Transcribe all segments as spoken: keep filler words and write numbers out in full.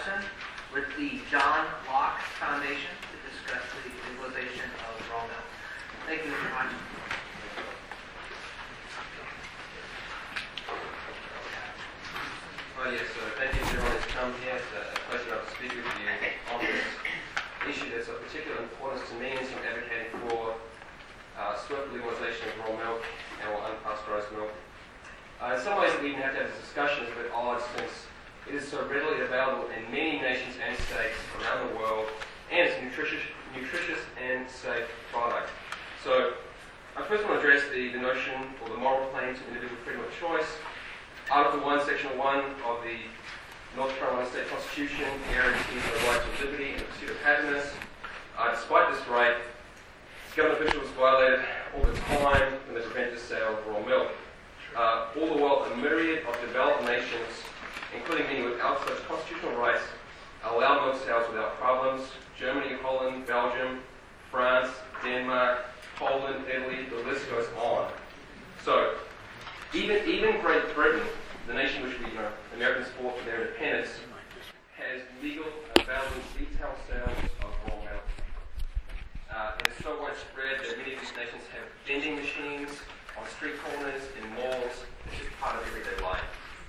Johnson with the John Locke Foundation to discuss the legalization of raw milk. Thank you, Mister Hodgson. Oh yes, so thank you to everyone who's come here. It's a pleasure to speak with you on this issue that's of particular importance to me, and so I'm advocating for uh, swift legalization of raw milk and or unpasteurized milk. Uh, in some ways, we even have to have this discussion is a bit odd since it is so readily available in many nations and states around the world, and it's a nutritious, nutritious and safe product. So, I first want to address the, the notion or the moral claim to individual freedom of choice. Article one, Section one of the North Carolina State Constitution guarantees the right to liberty and the pursuit of happiness. Uh, despite this right, government officials violate it all the time when they prevent the sale of raw milk. Uh, all the while, a myriad of developed nations, including many without such constitutional rights, allow milk sales without problems. Germany, Holland, Belgium, France, Denmark, Poland, Italy, the list goes on. So, even even Great Britain, the nation which we, you know, Americans fought for their independence, has legal, available retail sales of raw milk. Uh, it is so widespread that many of these nations have vending machines on street corners, in malls. It's just part of everyday life.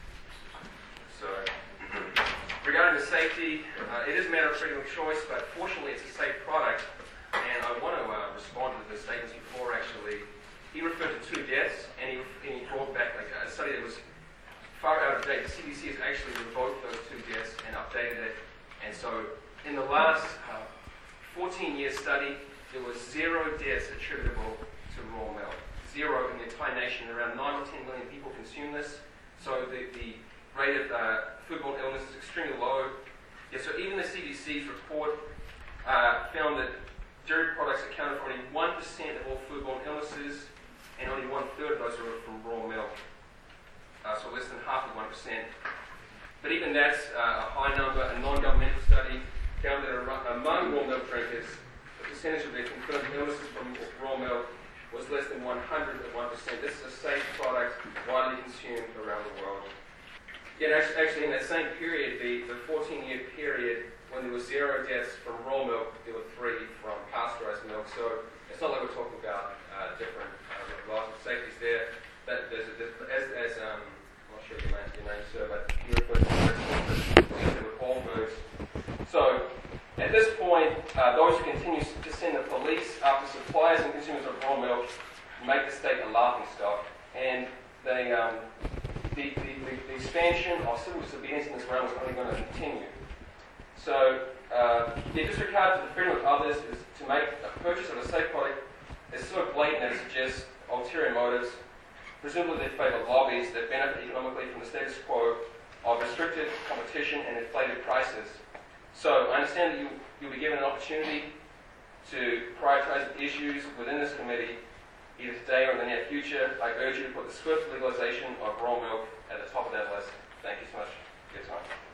So, regarding the safety, uh, it is a matter of freedom of choice, but fortunately it's a safe product. And I want to uh, respond to the statements before, actually. He referred to two deaths, and he, and he brought back like, a study that was far out of date. The C D C has actually revoked those two deaths and updated it. And so, in the last uh, fourteen-year study, there was zero deaths attributable to raw milk. Zero in the entire nation. Around nine or ten million people consume this. So the, the rate of uh, foodborne illness is extremely low. Yeah, so even the C D C's report uh, found that dairy products accounted for only one percent of all foodborne illnesses, and only one-third of those are from raw milk. Uh, so less than half of one percent. But even that's uh, a high number. A non-governmental study found that among raw milk drinkers, the percentage of their confirmed illnesses from raw milk was less than one hundredth of one percent. This is a safe product widely consumed around the world. Yet actually, actually in that same period, the, the fourteen-year period, when there was zero deaths from raw milk, there were three from pasteurized milk. So it's not like we're talking about uh, different uh, relative safeties there. That there's a, there's, as, as um, I'm not sure your name, your name, sir, but you referred to with Allbirds. So at this point, uh, those who continue to send the police after suppliers and consumers of raw milk make the state a laughing stock, and they um, the, the, the, the expansion of civil disobedience in this realm is only going to continue. So, uh, the disregard to the freedom of others is to make a purchase of a safe product is so blatant that it suggests ulterior motives. Presumably, they favour lobbies that benefit economically from the status quo of restricted competition and inflated prices. So, I understand that you, you'll be given an opportunity to prioritise issues within this committee, either today or in the near future. I urge you to put the swift legalisation of raw milk at the top of that list. Thank you so much for your time.